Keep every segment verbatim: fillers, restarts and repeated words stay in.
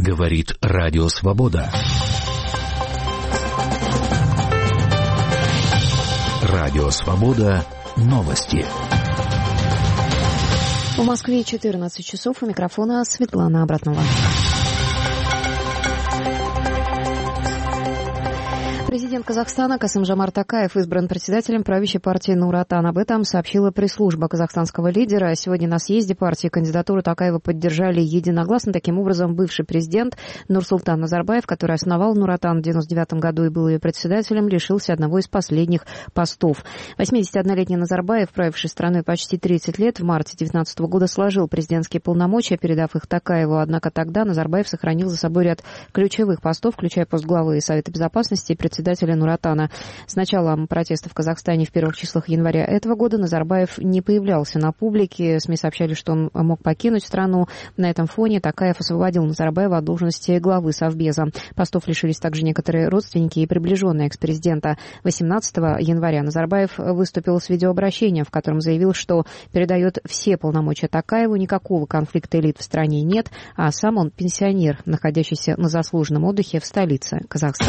Говорит Радио Свобода. Радио Свобода. Новости. В Москве четырнадцать часов. У микрофона Светлана Абратнова. Президент Казахстана Касым-Жомарт Токаев избран председателем правящей партии Нур Отан. Об этом сообщила пресс-служба казахстанского лидера. Сегодня на съезде партии кандидатуру Токаева поддержали единогласно. Таким образом, бывший президент Нурсултан Назарбаев, который основал Нур Отан в девяносто девятом году и был ее председателем, лишился одного из последних постов. восьмидесятиоднолетний Назарбаев, правивший страной почти тридцать лет, в марте две тысячи девятнадцатого года сложил президентские полномочия, передав их Токаеву. Однако тогда Назарбаев сохранил за собой ряд ключевых постов, включая пост главы Совета Безопасности и председателя Нур Отана. С началом протестов в Казахстане в первых числах января этого года Назарбаев не появлялся на публике. СМИ сообщали, что он мог покинуть страну. На этом фоне Токаев освободил Назарбаева от должности главы Совбеза. Постов лишились также некоторые родственники и приближенные экс-президента. восемнадцатого января Назарбаев выступил с видеообращением, в котором заявил, что передает все полномочия Токаеву, никакого конфликта элит в стране нет, а сам он пенсионер, находящийся на заслуженном отдыхе в столице Казахстана.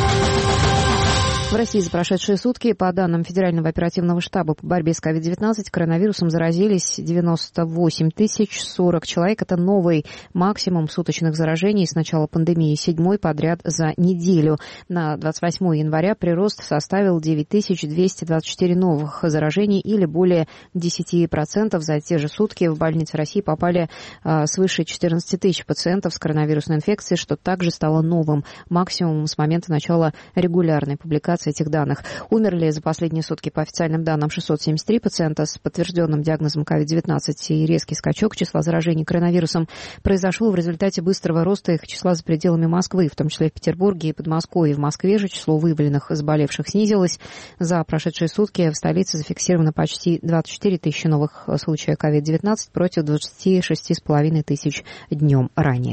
В России за прошедшие сутки, по данным Федерального оперативного штаба по борьбе с ковид девятнадцать, коронавирусом заразились девяносто восемь тысяч сорок человек. Это новый максимум суточных заражений с начала пандемии, седьмой подряд за неделю. На двадцать восьмого января прирост составил девять тысяч двести двадцать четыре новых заражений или более десять процентов. За те же сутки в больницы России попали а, свыше четырнадцати тысяч пациентов с коронавирусной инфекцией, что также стало новым максимумом с момента начала регулярной публикации этих данных. Умерли за последние сутки по официальным данным шестьсот семьдесят три пациента с подтвержденным диагнозом ковид девятнадцать, и резкий скачок числа заражений коронавирусом произошел в результате быстрого роста их числа за пределами Москвы, в том числе в Петербурге и Подмосковье. В Москве же число выявленных заболевших снизилось. За прошедшие сутки в столице зафиксировано почти двадцать четыре тысячи новых случаев ковид девятнадцать против двадцати шести с половиной тысяч днем ранее.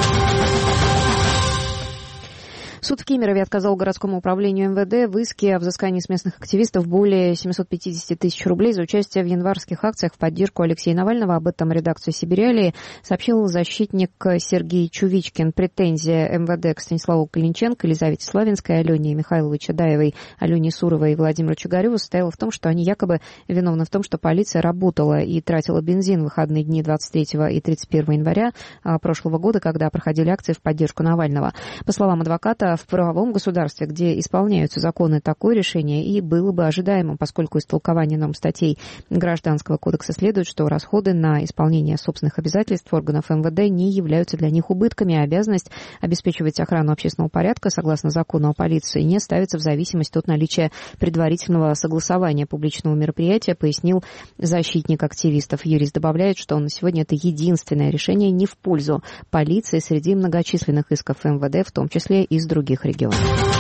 Суд в Кемерове отказал городскому управлению эм вэ дэ в иске о взыскании с местных активистов более семьсот пятьдесят тысяч рублей за участие в январских акциях в поддержку Алексея Навального. Об этом редакция «Сибириалии» сообщил защитник Сергей Чувичкин. Претензия эм вэ дэ к Станиславу Калинченко, Елизавете Славинской, Алене Михайловой Чадаевой, Алене Суровой и Владимиру Чугареву состояла в том, что они якобы виновны в том, что полиция работала и тратила бензин в выходные дни двадцать третьего и тридцать первого января прошлого года, когда проходили акции в поддержку Навального. По словам адвоката, в правовом государстве, где исполняются законы, такое решение и было бы ожидаемым, поскольку из толкования норм статей Гражданского кодекса следует, что расходы на исполнение собственных обязательств органов эм вэ дэ не являются для них убытками, а обязанность обеспечивать охрану общественного порядка согласно закону о полиции не ставится в зависимости от наличия предварительного согласования публичного мероприятия, пояснил защитник активистов. Юрист добавляет, что на сегодня это единственное решение не в пользу полиции среди многочисленных исков эм вэ дэ, в том числе из других регионов.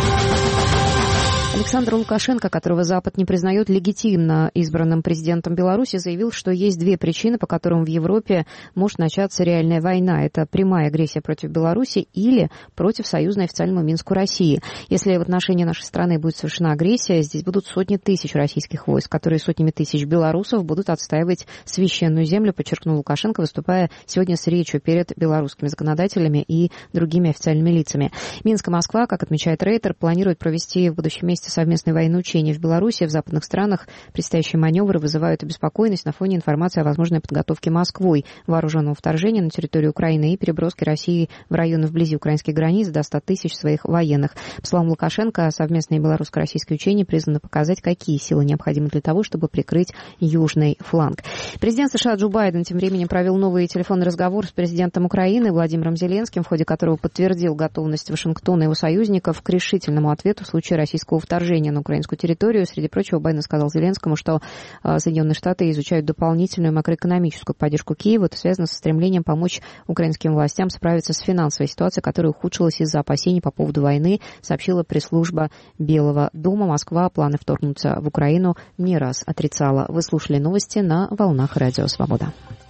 Александр Лукашенко, которого Запад не признает легитимно избранным президентом Беларуси, заявил, что есть две причины, по которым в Европе может начаться реальная война. Это прямая агрессия против Беларуси или против союзной официальному Минску России. Если в отношении нашей страны будет совершена агрессия, здесь будут сотни тысяч российских войск, которые сотнями тысяч белорусов будут отстаивать священную землю, подчеркнул Лукашенко, выступая сегодня с речью перед белорусскими законодателями и другими официальными лицами. Минск и Москва, как отмечает Рейтер, планируют провести в будущем месяце совместные военные учения в Беларуси. В западных странах предстоящие маневры вызывают обеспокоенность на фоне информации о возможной подготовке Москвой вооруженного вторжения на территорию Украины и переброски России в районы вблизи украинских границ до ста тысяч своих военных. По словам Лукашенко, совместные белорусско-российские учения призваны показать, какие силы необходимы для того, чтобы прикрыть южный фланг. Президент США Джо Байден тем временем провел новый телефонный разговор с президентом Украины Владимиром Зеленским, в ходе которого подтвердил готовность Вашингтона и его союзников к решительному ответу в случае российского вторжения на украинскую территорию. Среди прочего, Байден сказал Зеленскому, что Соединенные Штаты изучают дополнительную макроэкономическую поддержку Киева. Это связано со стремлением помочь украинским властям справиться с финансовой ситуацией, которая ухудшилась из-за опасений по поводу войны, сообщила пресс-служба Белого дома. Москва планы вторгнуться в Украину не раз отрицала. Вы слушали новости на волнах Радио Свобода.